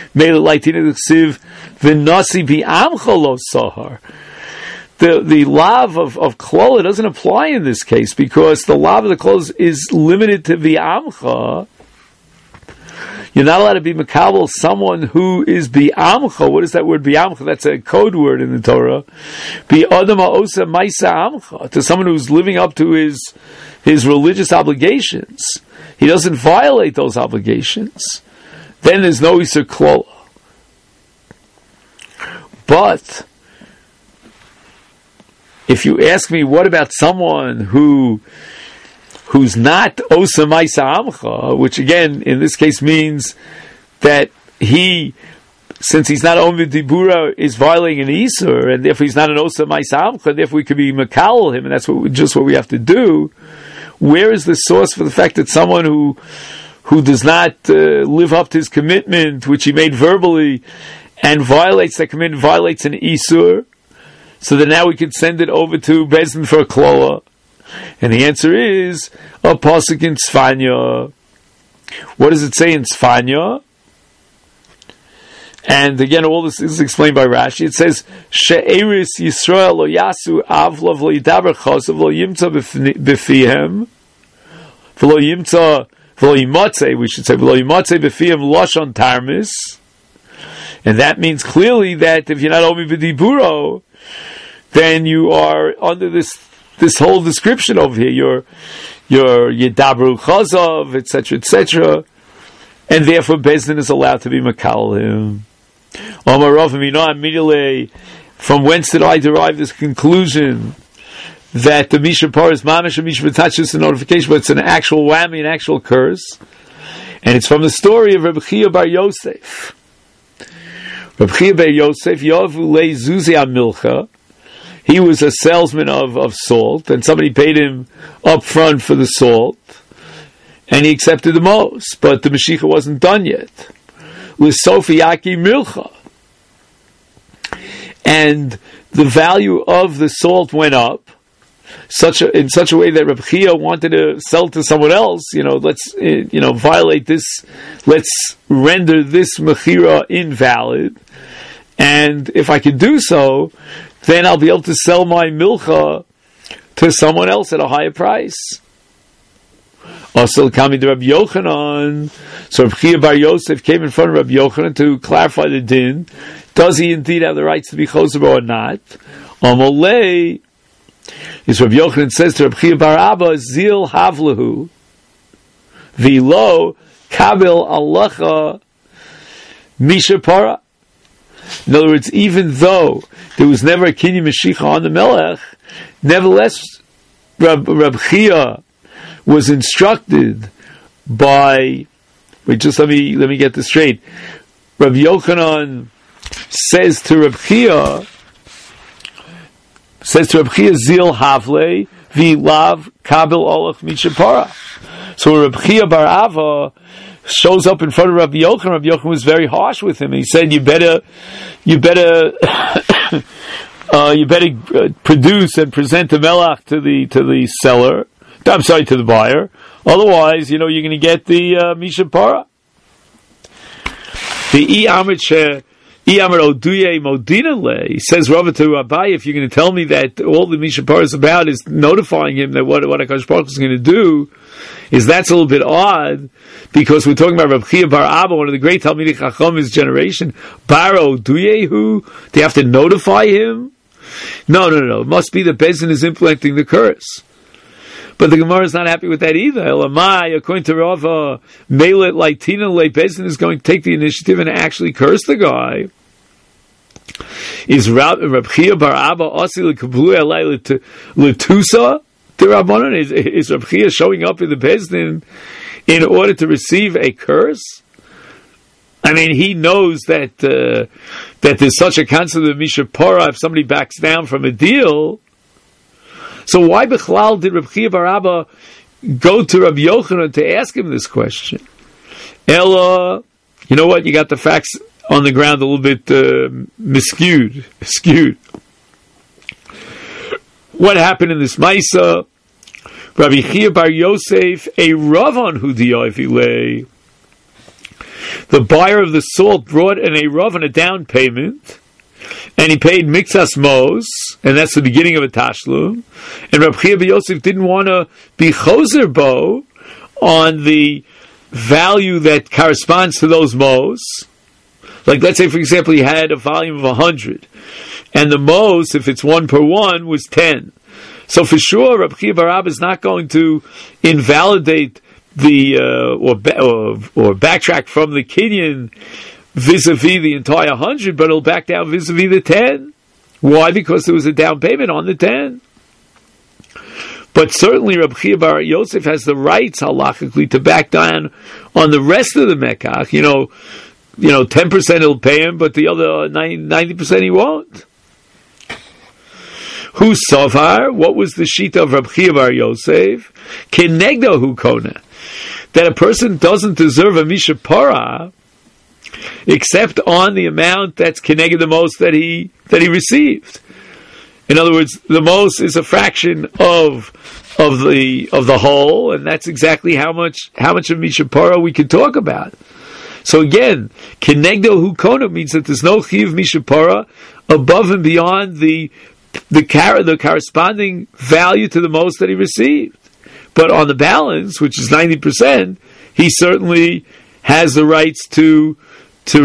the lav of klola doesn't apply in this case because the lav of the klola is limited to V'amcha. You're not allowed to be makabel someone who is bi'amcha. What is that word bi'amcha? That's a code word in the Torah. Bi'adam ha'osa ma'isa amcha. To someone who's living up to his religious obligations. He doesn't violate those obligations. Then there's no iser klola. But if you ask me, what about someone who's not osa ma'isa amcha, which again in this case means that since he's not omid dibura, is violating an isur, and therefore he's not an osa ma'isa amcha, therefore we could be makal him, and that's what we have to do. Where is the source for the fact that someone who does not live up to his commitment, which he made verbally, and violates that commitment, violates an isur, so that now we could send it over to Bezdin for a klola? And the answer is a pasuk in Tzfanya. What does it say in Tzfanya? And again, all this is explained by Rashi. It says, "She'eris Yisrael lo yasu avlav lo yidaber chasav lo yimtza befihem v'lo yimtza v'lo yimatze." We should say v'lo yimatze befihem lashon tarmis, and that means clearly that if you're not omi b'diburo, then you are under this whole description over here. You're yidabru chazav, etc., and therefore Bezdin is allowed to be makalim. Omar Rav, immediately, from whence did I derive this conclusion that the Mishapar is mamish and Mishapar not just a notification, but it's an actual whammy, an actual curse? And it's from the story of Reb Chia bar Yosef. Reb Chia bar Yosef, Yovu le zuzi milcha. He was a salesman of salt, and somebody paid him up front for the salt, and he accepted the most, but the Mashiach wasn't done yet. L'sofiyaki milcha. And the value of the salt went up, in such a way that Reb Chia wanted to sell to someone else, let's violate this, let's render this mechira invalid, and if I can do so, then I'll be able to sell my milcha to someone else at a higher price. Also, coming to Rabbi Yochanan, so Rabbi Chia Bar Yosef came in front of Rabbi Yochanan to clarify the din. Does he indeed have the rights to be choser or not? Amalei, is Rabbi Yochanan says to Rabbi Chia Bar Abba, Zil Havlahu, Vilo Kabil Alacha Mishapara. In other words, even though there was never a Kinyan Mashiach on the Melech, nevertheless, Rabbi Chia was instructed by. Wait, just let me get this straight. Rabbi Yochanan says to Rabbi Chia, Zil Havle Vilav Kabil Olach Mishapara. So Rabbi Chia Bar Ava shows up in front of Rabbi Yochanan. Rabbi Yochanan was very harsh with him. He said, "You better produce and present the melach to the seller. I'm sorry, to the buyer. Otherwise, you're going to get the mishapara." The Iyamar Oduye Modina he says, Rabbi to Rabbi, if you're going to tell me that all the mishapara is about is notifying him that what HaKadosh Baruch Hu is going to do, that's a little bit odd, because we're talking about Rabbi Chia Bar Abba, one of the great Talmidei Chacham of his generation. Bar Oduyehu, they have to notify him? No. It must be that Bezdin is implementing the curse. But the Gemara is not happy with that either. Elamai, according to Rava, Meilet Laitina Le, Bezdin is going to take the initiative and actually curse the guy. Is Rabbi Chia Bar Abba Asi L'Kablu Alai L'Tusa? The Rabbanon is Rabbi Chia showing up in the Bezdin in order to receive a curse? I mean, he knows that there's such a concept of Mishapara if somebody backs down from a deal. So why Bechlal did Rabbi Chia Bar Abba go to Rabbi Yochanan to ask him this question? Ella, you know what? You got the facts on the ground a little bit skewed. What happened in this Maisa? Rabbi Chia Bar Yosef, a Ravan who di'oivile. The buyer of the salt brought in a Ravan a down payment, and he paid Miktsas Mos, and that's the beginning of a Tashlum. And Rabbi Chia Bar Yosef didn't want to be Choser Bo on the value that corresponds to those Mos. Like, let's say, for example, he had a volume of 100, and the Mos, if it's 1 per 1, was 10. So for sure, Rabbi Chia Bar Abba is not going to invalidate the or backtrack from the Kinyan vis-a-vis the entire 100, but it'll back down vis-a-vis the 10. Why? Because there was a down payment on the 10. But certainly Rabbi Chia Bar Yosef has the rights halachically to back down on the rest of the mekach. 10% he'll pay him, but the other 90% he won't. Who Sovar? What was the shita of Rabbi Chia Bar Yosef? Kenegdo hu kona. That a person doesn't deserve a mishapara except on the amount that's keneged the most that he received. In other words, the most is a fraction of the whole, and that's exactly how much of mishapara we can talk about. So again, kenegdo hu kona means that there's no chiyuv mishapara above and beyond the corresponding value to the most that he received. But on the balance, which is 90%, he certainly has the rights to be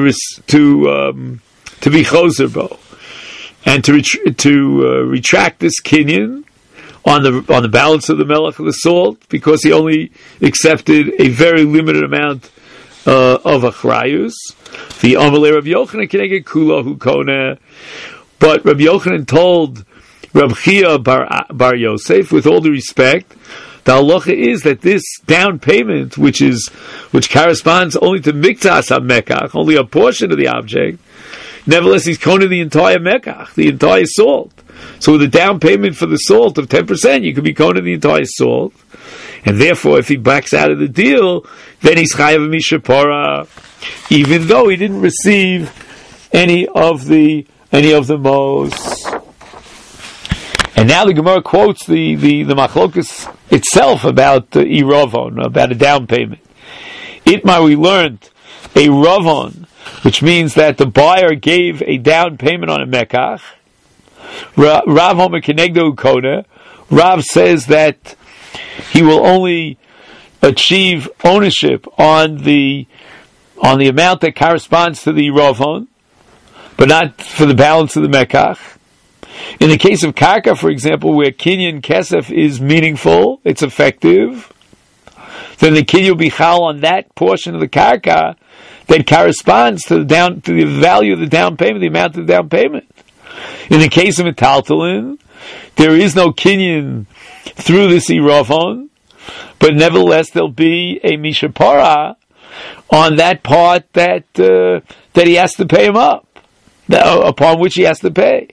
choser bo, and to retract this kinyan on the balance of the melech of the salt, because he only accepted a very limited amount of achrayus. The Amalei Rabbi Yochanan keneged kula hu kona. But Rabbi Yochanan told Rabbi Chia Bar Yosef, with all due respect, the halacha is that this down payment, which corresponds only to miktas ha-mekach, only a portion of the object, nevertheless he's koning the entire mekach, the entire salt. So with a down payment for the salt of 10%, you could be koning the entire salt. And therefore, if he backs out of the deal, then he's chayav mishapara, even though he didn't receive any of the most. And now the Gemara quotes the machlokas itself about the iravon, about a down payment. Itmar, we learned a ravon, which means that the buyer gave a down payment on a mekach. Rav Homer kenegdo kona. Rav says that he will only achieve ownership on the amount that corresponds to the Ravon, but not for the balance of the Mekach. In the case of Karka, for example, where Kinyan Kesef is meaningful, it's effective, then the Kinyan will be chal on that portion of the Karka that corresponds to the value of the down payment, the amount of the down payment. In the case of Metaltalin, there is no Kinyan through this Iravon, but nevertheless there'll be a Mishapara on that part that he has to pay him up, upon which he has to pay.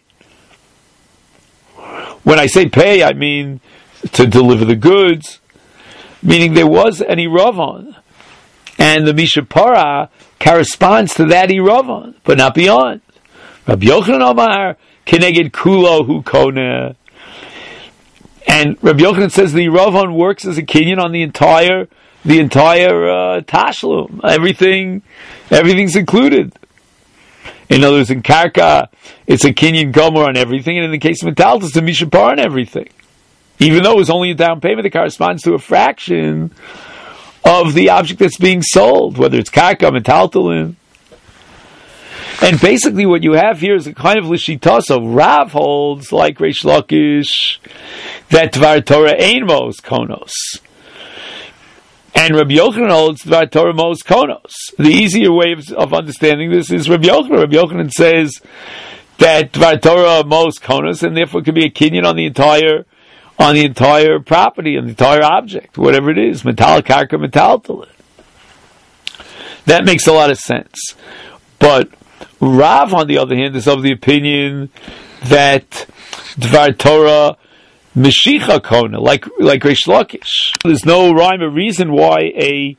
When I say pay, I mean to deliver the goods, meaning there was an Iravon, and the Mishapara corresponds to that Iravon, but not beyond. Rabbi Yochanan Omar Keneged Kulo Hu Koneh. And Rabbi Yochanan says the Iravon works as a kinyan on the entire tashlum. Everything's included. In other words, in Karka, it's a kinyan gomer on everything, and in the case of Metaltal, it's a mishapar on everything. Even though it's only a down payment that corresponds to a fraction of the object that's being sold, whether it's Karka, Metaltalin. And basically what you have here is a kind of lishita. So Rav holds, like Reish Lakish, that Dvar Torah ein mos konos. And Rabbi Yochanan holds Dvar Torah mos konos. The easier way of understanding this is Rabbi Yochanan. Rabbi Yochanan says that Dvar Torah mos konos, and therefore it can be a kinyan on the entire property, on the entire object, whatever it is, metal karka, metaltalin. That makes a lot of sense. But Rav, on the other hand, is of the opinion that Dvar Torah Meshicha Kona, like Reish Lakish. There's no rhyme or reason why a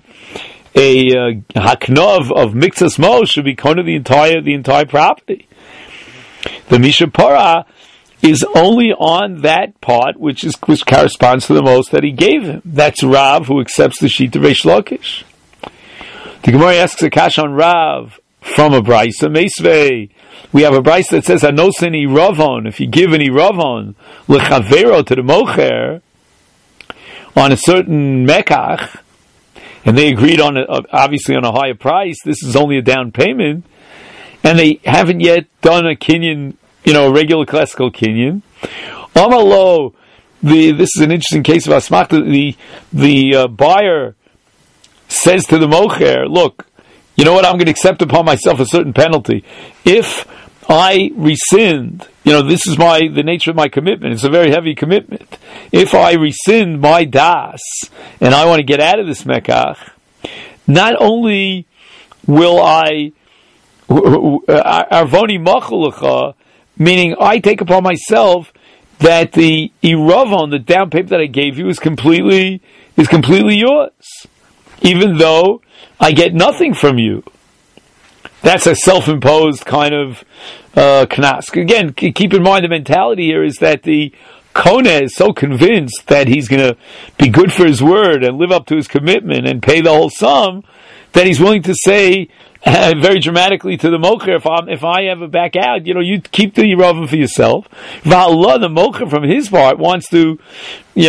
Haknov of Mikzas Mo should be Kona the entire property. The Mishapara is only on that part which corresponds to the most that he gave him. That's Rav, who accepts the sheet of Reish Lakish. The Gemara asks a kash on Rav from a brisa. Meisvei, we have a brisa that says Anosin Iravon. If you give an Iravon lechavero to the mocher on a certain mekach, and they agreed on obviously on a higher price, this is only a down payment, and they haven't yet done a kinyan, a regular classical kinyan. Amalo, this is an interesting case of asmachta. The buyer says to the mocher, look, you know what, I'm going to accept upon myself a certain penalty. If I rescind, this is the nature of my commitment. It's a very heavy commitment. If I rescind my das, and I want to get out of this mekach, not only will I, arvoni machulacha, meaning I take upon myself that the iravon, the down payment that I gave you, is completely yours, even though I get nothing from you. That's a self-imposed kind of knas. Again, keep in mind the mentality here is that the Kona is so convinced that he's going to be good for his word and live up to his commitment and pay the whole sum, that he's willing to say very dramatically to the mocher, if I ever back out, you keep the Yeravim for yourself. V'Allah, the mocher from his part wants to, he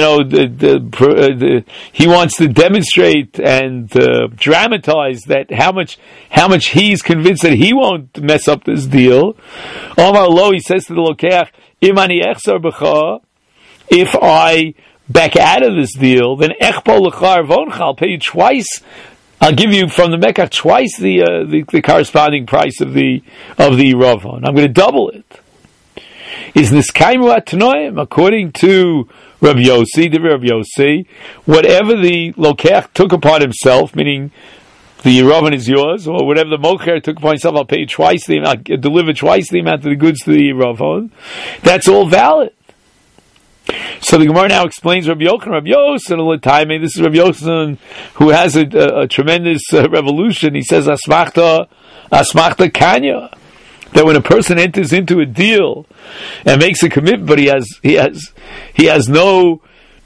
wants to demonstrate and dramatize that how much he's convinced that he won't mess up this deal. Omar lo, he says to the lokeach, imani echsar b'cha, if I back out of this deal, then echpo l'char voncha, I'll pay you twice. I'll give you from the Mekach twice the corresponding price of the Ravon. I'm going to double it. Is niskaimu atnoim, according to Rabbi Yossi, whatever the Lokeach took upon himself, meaning the Ravon is yours, or whatever the Mocher took upon himself, I'll pay you twice I'll deliver twice the amount of the goods to the Ravon. That's all valid. So the Gemara now explains Rabbi Yochanan. This is Rabbi Yochanan, who has a tremendous revolution. He says asmachta kanya, that when a person enters into a deal and makes a commitment, but he has no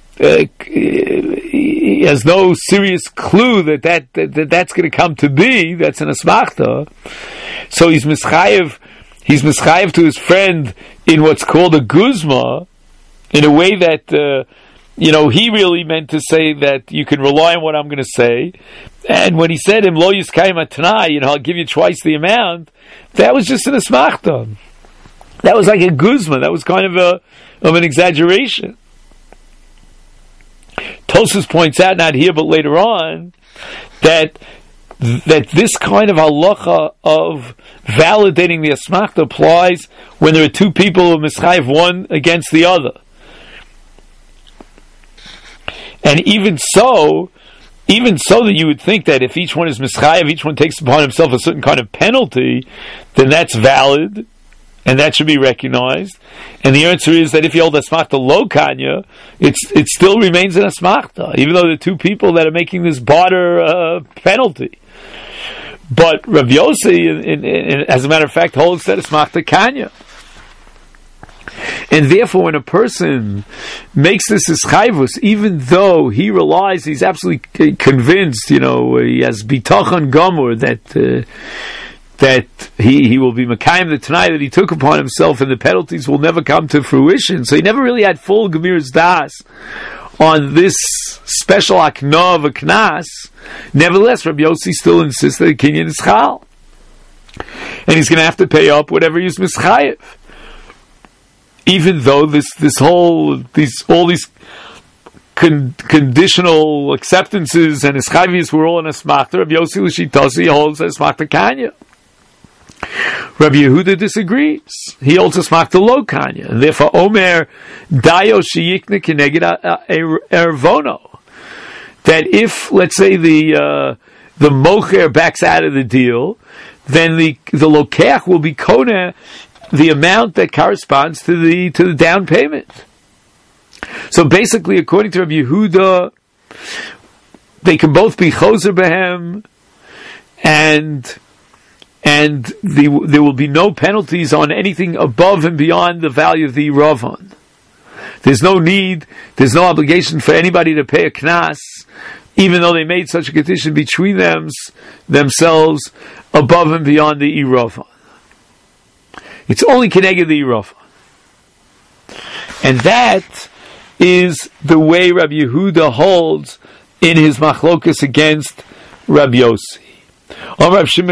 serious clue that's going to come to be. That's an asmachta. So he's mischayev to his friend in what's called a guzma. in a way that, he really meant to say that you can rely on what I'm going to say. And when he said him, lo yiskayim atnai, I'll give you twice the amount, that was just an asmachta. That was like a guzman. That was kind of an exaggeration. Tosfos points out, not here but later on, that this kind of halacha of validating the asmachta applies when there are two people who mischayev one against the other. And even so that you would think that if each one is mischayev, each one takes upon himself a certain kind of penalty, then that's valid, and that should be recognized. And the answer is that if you hold asmachta lo kanya, it still remains an asmachta, even though the two people that are making this barter penalty. But Rav Yossi, as a matter of fact, holds that asmachta kanya. And therefore, when a person makes this ischayvus, even though he relies, he's absolutely convinced, he has bitachon gomor that he will be Mekayim the Tanai that he took upon himself, and the penalties will never come to fruition. So he never really had full Gemir's Das on this special akna of a knas. Nevertheless, Rabbi Yossi still insists that the kinyan is chal, and he's going to have to pay up whatever he's mischayev. Even though all these conditional acceptances and ischayvus were all in asmachta, Rabbi Yossi l'shitasi holds asmachta kanya. Rabbi Yehuda disagrees. He holds asmachta lo kanya, and therefore Omer dayo sheyikne keneged ervono. That if, let's say, the mocher backs out of the deal, then the lokech will be koneh the amount that corresponds to the down payment. So basically, according to Rabbi Yehuda, they can both be choser behem, and there will be no penalties on anything above and beyond the value of the Ravan. There's no obligation for anybody to pay a knas, even though they made such a condition between themselves above and beyond the Ravan. It's only keneged the Ravan. And that is the way Rabbi Yehuda holds in his machlokas against Rabbi Yossi. When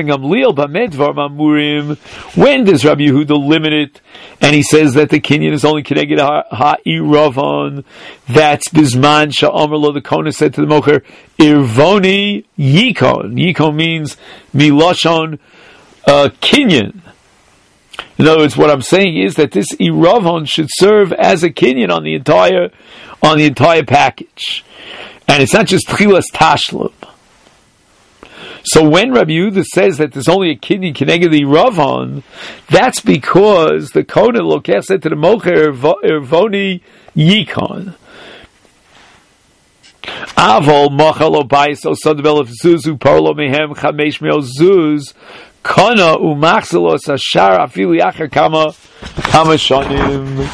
does Rabbi Yehuda limit it? And he says that the kinyan is only keneged ha'iravan. That's bisman sha'omer lo, the Kona said to the mocher, irvoni yikon. Yikon means milashon kinyan. In other words, what I'm saying is that this iravon should serve as a kinyan on the entire package, and it's not just tchilas tashlum. So when Rabbi Yehuda says that there's only a kinyan keneged the iravon, that's because the Kona lokech said to the mocher irvoni yikon. Avol machalo bayis o sadbel of zuzu parlo mehem chamesh meo zuz. Kana umachzelos ashar afili acher kama shonim.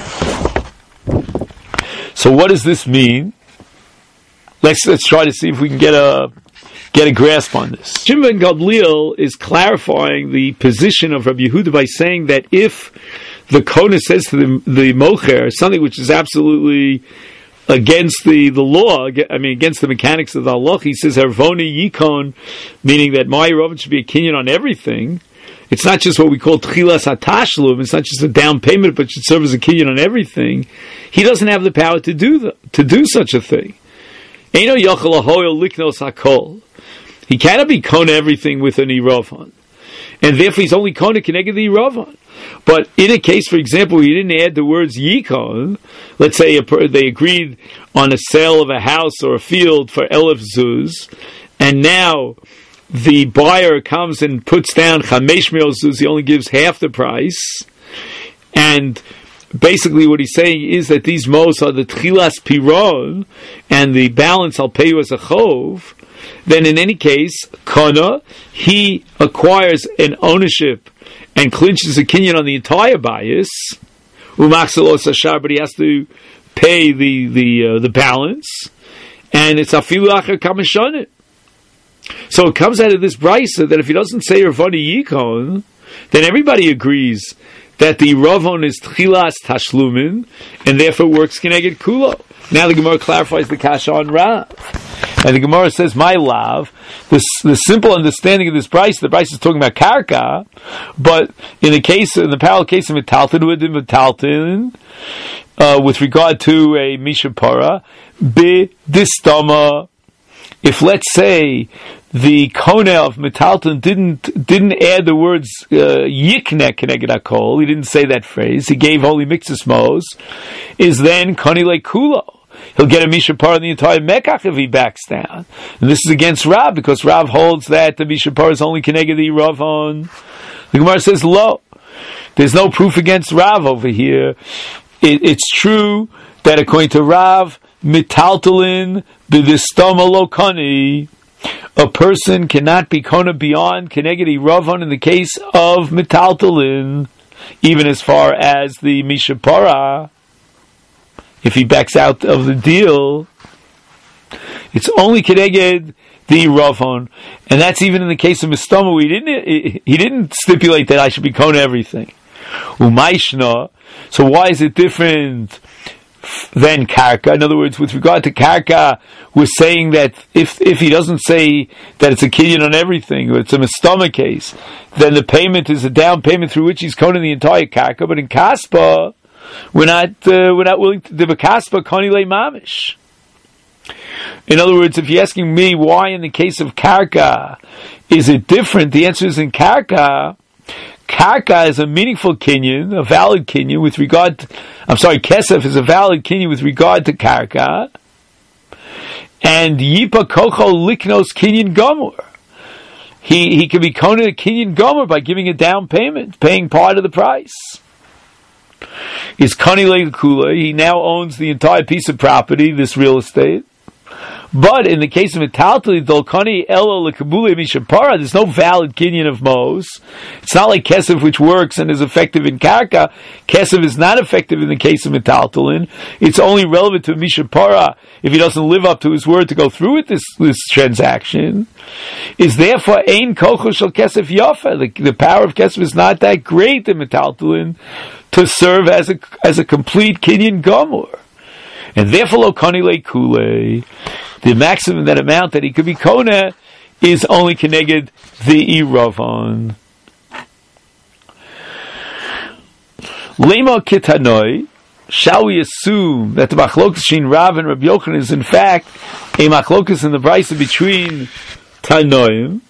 So what does this mean? Let's try to see if we can get a grasp on this. Shimon ben Gamliel is clarifying the position of Rabbi Yehuda by saying that if the Kona says to the mocher something which is absolutely against the law, against the mechanics of the halach, he says, Harvoni Yikon, meaning that my Rav should be a kinyan on everything. It's not just what we call Tchilas HaTashlum, it's not just a down payment, but should serve as a kinyan on everything. He doesn't have the power to do such a thing. Eino Yochel Ahoyel Liknos HaKol. He cannot be kona everything with an Iravan. And therefore he's only kona keneged the Iravan. But in a case, for example, where you didn't add the words yikon, let's say they agreed on a sale of a house or a field for 1,000 zuz, and now the buyer comes and puts down 500 zuz, he only gives half the price, and basically what he's saying is that these mos are the tchilas piron, and the balance I'll pay you as a chov, then in any case, kana, he acquires an ownership and clinches a kinyan on the entire bias, umachselos ashar, but he has to pay the balance, and it's afilu acher kamashonit. So it comes out of this brisa that if he doesn't say Ravani Yikon, then everybody agrees that the Ravon is Tchilas Tashlumin, and therefore works Keneged Kulo. Now the Gemara clarifies the Kasha on Rav. And the Gemara says, my love, the simple understanding of this price, the price is talking about Karka, but in the parallel case of Metalton, with regard to a Mishapara, Bidistama, if let's say the Kone of Metalton didn't add the words Yikne Keneged Hakol, he didn't say that phrase, he gave only Mixus Mos, is then Koni Le Kulo. He'll get a Mishapar in the entire Mekach if he backs down. And this is against Rav, because Rav holds that the Mishapar is only Keneged the Ravon. The Gemara says, lo, there's no proof against Rav over here. It's true that according to Rav, Mitaltalin b'distama lo kani, a person cannot be kona beyond Keneged Ravon in the case of Mitaltalin, even as far as the Mishapara. If he backs out of the deal, it's only Keneged the Ravon, and that's even in the case of Mistama. He didn't stipulate that I should be kona everything. Umaishna. So why is it different than Karka? In other words, with regard to Karka, we're saying that if he doesn't say that it's a kinyan on everything, or it's a Mistama case, then the payment is a down payment through which he's kona the entire Karka. But in Kaspa, we're not willing to do a Kaspa Koni Le Mamish. In other words, if you're asking me why in the case of Karka is it different, the answer is in Karka is a meaningful kinyan, a valid kinyan with regard to, Kesef is a valid kinyan with regard to Karka, and Yipa Kocho Liknos Kinyan Gomor. He can be Kona Kinyan Gomor by giving a down payment, paying part of the price. Is Kani Le Kula, he now owns the entire piece of property, this real estate. But in the case of Metaltali, Dolkani Elo Lekabule Mishapara, there's no valid kinyan of Mos. It's not like Kesef, which works and is effective in Karka. Kesef is not effective in the case of Metaltalin. It's only relevant to Mishapara if he doesn't live up to his word to go through with this transaction. Is therefore Ein Kocho Shel Kesef Yafa. The power of Kesef is not that great in Metaltalin to serve as a complete kinyan Gomor. And therefore, Lo Kani Le Kule, the maximum that amount that he could be Kona is only Keneged the Iravon. Lema Kitanoi, shall we assume that the Machlokas between Rav and Rabbi Yochanan is in fact a Machlokas in the Brisa between Tanoim,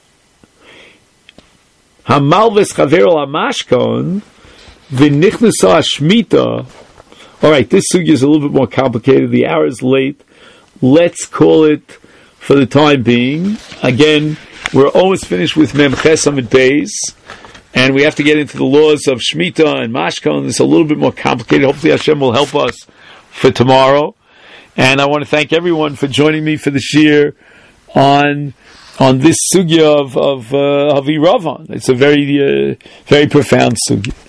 Hamalves Chaverol Hamashkon, V'nichnesa Shmita. All right, this sugya is a little bit more complicated. The hour is late. Let's call it for the time being. Again, we're almost finished with Mem Ches Amid Beis, and we have to get into the laws of Shemitah and Mashkon. It's a little bit more complicated. Hopefully Hashem will help us for tomorrow. And I want to thank everyone for joining me for the shir on this sugya of Iravan. It's a very, very profound sugya.